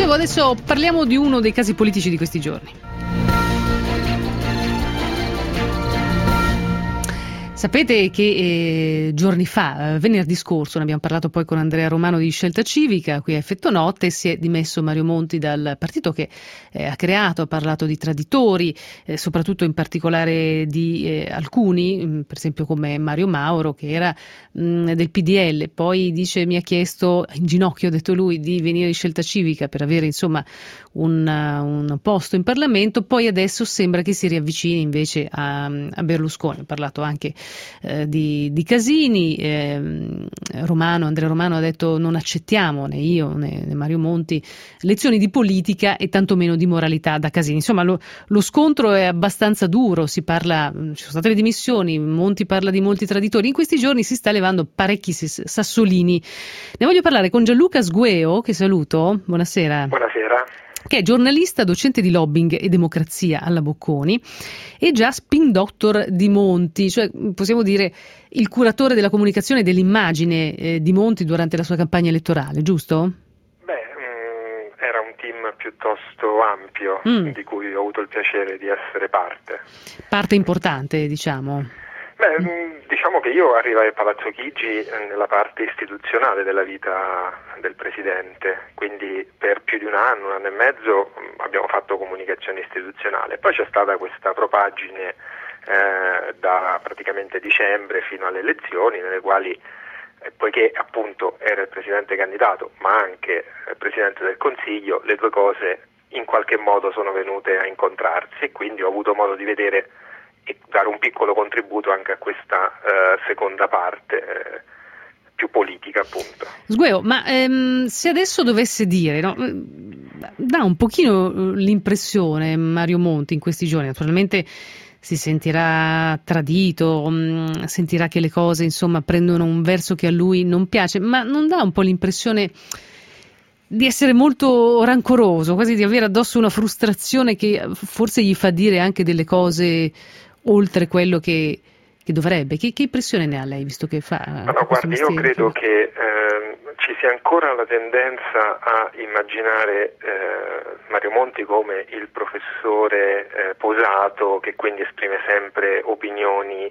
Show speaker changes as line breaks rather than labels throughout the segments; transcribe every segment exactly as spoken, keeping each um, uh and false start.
Dicevo, adesso parliamo di uno dei casi politici di questi giorni. Sapete che eh, giorni fa, eh, venerdì scorso, ne abbiamo parlato poi con Andrea Romano di Scelta Civica, qui a Effetto Notte, si è dimesso Mario Monti dal partito che eh, ha creato, ha parlato di traditori, eh, soprattutto in particolare di eh, alcuni, mh, per esempio come Mario Mauro, che era mh, del P D L, poi dice mi ha chiesto, in ginocchio ha detto lui, di venire in Scelta Civica per avere insomma un, un posto in Parlamento, poi adesso sembra che si riavvicini invece a, a Berlusconi. Ha parlato anche Eh, di, di Casini, eh, Romano, Andrea Romano ha detto non accettiamo né io né, né Mario Monti lezioni di politica e tantomeno di moralità da Casini. Insomma lo, lo scontro è abbastanza duro, si parla, ci sono state le dimissioni, Monti parla di molti traditori, in questi giorni si sta levando parecchi sassolini. Ne voglio parlare con Gianluca Sgueo, che saluto, buonasera.
Buonasera.
Che è giornalista, docente di lobbying e democrazia alla Bocconi e già spin doctor di Monti, cioè possiamo dire il curatore della comunicazione e dell'immagine eh, di Monti durante la sua campagna elettorale, giusto?
Beh, mh, era un team piuttosto ampio mm. di cui ho avuto il piacere di essere parte.
Parte importante, diciamo.
Beh, mh, diciamo che io arrivai a Palazzo Chigi nella parte istituzionale della vita del Presidente, quindi per più di un anno, un anno e mezzo mh, abbiamo fatto comunicazione istituzionale. Poi c'è stata questa propaggine eh, da praticamente dicembre fino alle elezioni, nelle quali, eh, poiché appunto era il Presidente candidato, ma anche il Presidente del Consiglio, le due cose in qualche modo sono venute a incontrarsi e quindi ho avuto modo di vedere e dare un piccolo contributo anche a questa uh, seconda parte eh, più politica, appunto.
Sgueo, ma ehm, se adesso dovesse dire, no, dà un pochino l'impressione Mario Monti in questi giorni, naturalmente si sentirà tradito, mh, sentirà che le cose insomma prendono un verso che a lui non piace, ma non dà un po' l'impressione di essere molto rancoroso, quasi di avere addosso una frustrazione che forse gli fa dire anche delle cose oltre quello che, che dovrebbe? Che, che impressione ne ha lei, visto che fa
no, no, guardi, io credo che, che eh, ci sia ancora la tendenza a immaginare eh, Mario Monti come il professore eh, posato che quindi esprime sempre opinioni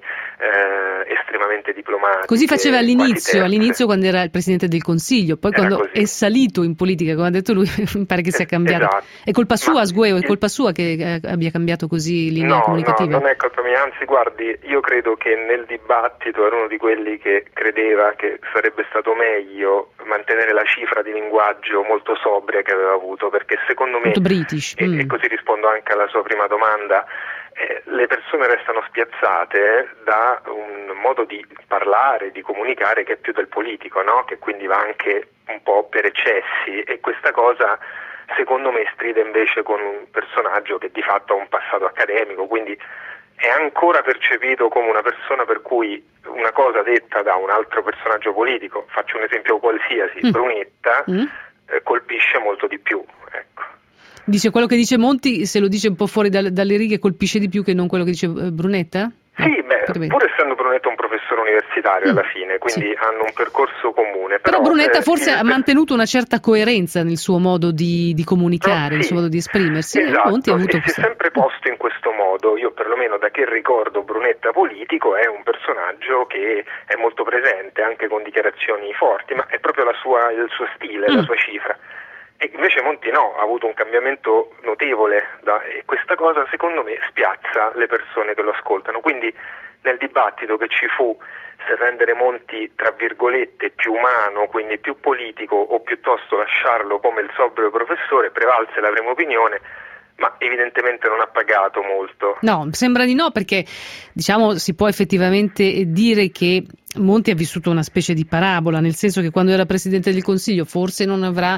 eh, estremamente diplomatiche.
Così faceva all'inizio, all'inizio quando era il Presidente del Consiglio, poi
era
quando
così.
È salito in politica, come ha detto lui, mi pare che sia cambiato.
Esatto.
È colpa sua,
Ma
Sgueo, è
il...
colpa sua che abbia cambiato così linea
no,
comunicativa?
No, non è colpa mia, anzi guardi, io credo che nel dibattito ero uno di quelli che credeva che sarebbe stato meglio mantenere la cifra di linguaggio molto sobria che aveva avuto, perché secondo me,
molto british.
e,
mm.
e così rispondo anche alla sua prima domanda, eh, le persone restano spiazzate da un modo di parlare, di comunicare che è più del politico, no? Che quindi va anche un po' per eccessi, e questa cosa secondo me stride invece con un personaggio che di fatto ha un passato accademico, quindi è ancora percepito come una persona per cui una cosa detta da un altro personaggio politico, faccio un esempio qualsiasi, mm. Brunetta, mm. Eh, colpisce molto di più, ecco.
Dice quello che dice Monti, se lo dice un po' fuori dalle, dalle righe, colpisce di più che non quello che dice eh, Brunetta?
Sì, beh, pur essendo Brunetta un professore universitario mm. alla fine, quindi sì. hanno un percorso comune. Però,
però Brunetta eh, forse
il...
ha mantenuto una certa coerenza nel suo modo di, di comunicare, nel
sì.
suo modo di esprimersi.
Esatto,
e Monti ha avuto
si, si è sempre posto in questo modo. Io perlomeno da che ricordo Brunetta politico è un personaggio che è molto presente, anche con dichiarazioni forti, ma è proprio la sua, il suo stile, mm. la sua cifra. E invece Monti no, ha avuto un cambiamento notevole da, e questa cosa secondo me spiazza le persone che lo ascoltano, quindi nel dibattito che ci fu se rendere Monti tra virgolette più umano, quindi più politico, o piuttosto lasciarlo come il sobrio professore, prevalse la prima opinione, ma evidentemente non ha pagato molto.
No, sembra di no, perché diciamo si può effettivamente dire che Monti ha vissuto una specie di parabola, nel senso che quando era Presidente del Consiglio forse non avrà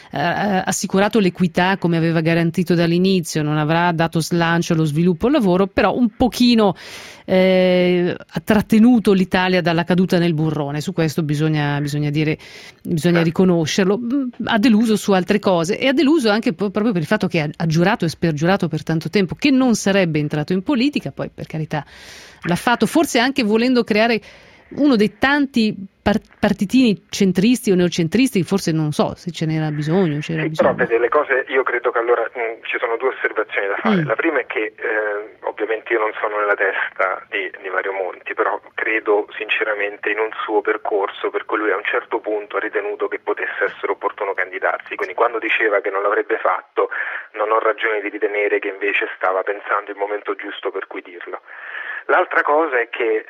eh, assicurato l'equità come aveva garantito dall'inizio, non avrà dato slancio allo sviluppo e al lavoro, però un pochino eh, ha trattenuto l'Italia dalla caduta nel burrone. Su questo bisogna, bisogna dire, bisogna riconoscerlo. Ha deluso su altre cose e ha deluso anche proprio per il fatto che ha, ha giurato e spergiurato per tanto tempo che non sarebbe entrato in politica, poi per carità l'ha fatto, forse anche volendo creare uno dei tanti partitini centristi o neocentristi, forse non so se ce n'era bisogno. C'era
sì,
bisogno.
però delle cose, io credo che allora mh, ci sono due osservazioni da fare. Mm. La prima è che eh, ovviamente io non sono nella testa di, di Mario Monti, però credo sinceramente in un suo percorso per cui lui a un certo punto ha ritenuto che potesse essere opportuno candidarsi, quindi quando diceva che non l'avrebbe fatto non ho ragione di ritenere che invece stava pensando il momento giusto per cui dirlo. L'altra cosa è che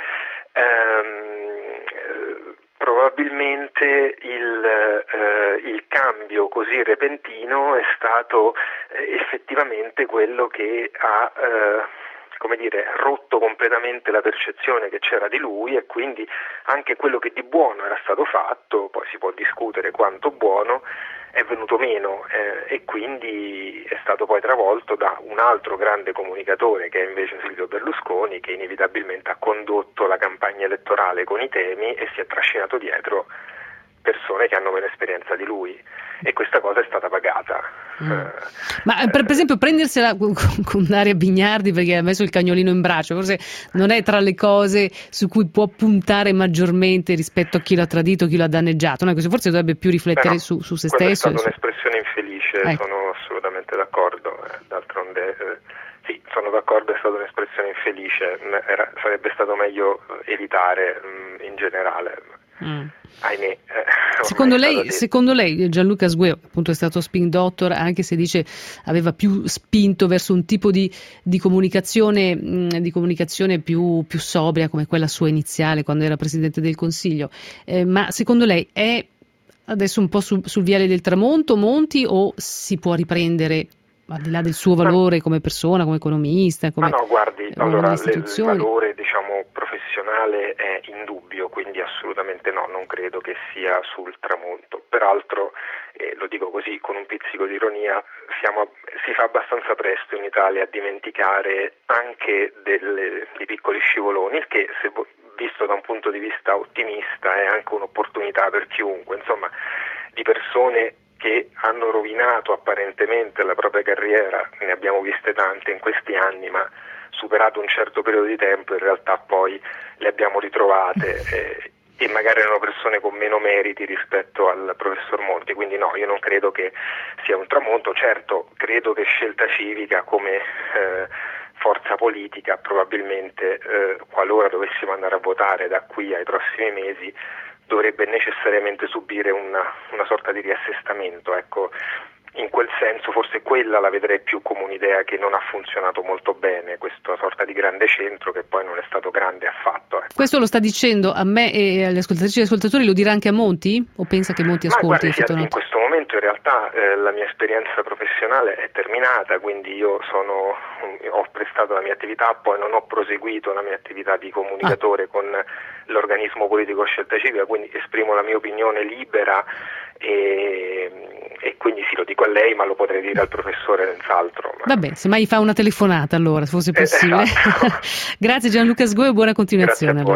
ehm, probabilmente il, eh, il cambio così repentino è stato eh, effettivamente quello che ha eh, come dire, rotto completamente la percezione che c'era di lui, e quindi anche quello che di buono era stato fatto, poi si può discutere quanto buono, è venuto meno eh, e quindi è stato poi travolto da un altro grande comunicatore che è invece Silvio Berlusconi, che inevitabilmente ha condotto la campagna elettorale con i temi e si è trascinato dietro persone che hanno meno esperienza di lui, e questa cosa è stata pagata.
Mm. Eh, Ma per, per esempio prendersela con, con Daria Bignardi perché ha messo il cagnolino in braccio forse non è tra le cose su cui può puntare maggiormente rispetto a chi l'ha tradito, chi l'ha danneggiato, no? Questo forse dovrebbe più riflettere no, su, su se stesso.
È stata
su...
un'espressione infelice, ecco. Sono assolutamente d'accordo, eh, d'altronde eh, sì, sono d'accordo, è stata un'espressione infelice, Era, sarebbe stato meglio evitare mh, in generale. Mm. Ahimè, eh,
secondo lei, secondo lei Gianluca Sgueo appunto è stato spin doctor, anche se dice aveva più spinto verso un tipo di, di comunicazione mh, di comunicazione più, più sobria come quella sua iniziale quando era Presidente del Consiglio, eh, ma secondo lei è adesso un po' su, sul viale del tramonto Monti, o si può riprendere al di là del suo valore come persona, come economista, come
ma no, guardi, allora le, il valore diciamo professionale è indubbio, quindi assolutamente no, non credo che sia sul tramonto. Peraltro, eh, lo dico così con un pizzico di ironia, siamo, si fa abbastanza presto in Italia a dimenticare anche delle, dei piccoli scivoloni, il che se visto da un punto di vista ottimista è anche un'opportunità per chiunque, insomma, di persone che hanno rovinato apparentemente la propria carriera, ne abbiamo viste tante in questi anni, ma superato un certo periodo di tempo in realtà poi le abbiamo ritrovate eh, e magari erano persone con meno meriti rispetto al professor Monti, quindi no, io non credo che sia un tramonto. Certo, credo che Scelta Civica come eh, forza politica probabilmente eh, qualora dovessimo andare a votare da qui ai prossimi mesi dovrebbe necessariamente subire una, una sorta di riassestamento, ecco. In quel senso forse quella la vedrei più come un'idea che non ha funzionato molto bene, questa sorta di grande centro che poi non è stato grande affatto. Ecco.
Questo lo sta dicendo a me e agli ascoltatrici e agli ascoltatori, lo dirà anche a Monti? O pensa che Monti ascolti?
Ma guardi, sì, in questo momento in realtà eh, la mia esperienza professionale è terminata, quindi io sono, ho prestato la mia attività, poi non ho proseguito la mia attività di comunicatore ah. con l'organismo politico Scelta Civica, quindi esprimo la mia opinione libera e, e quindi sì, lo dico a lei, ma lo potrei dire al professore senz'altro. Ma...
Vabbè, se mai fa una telefonata allora, se fosse possibile.
Eh, esatto.
Grazie Gianluca Sgueo e buona continuazione.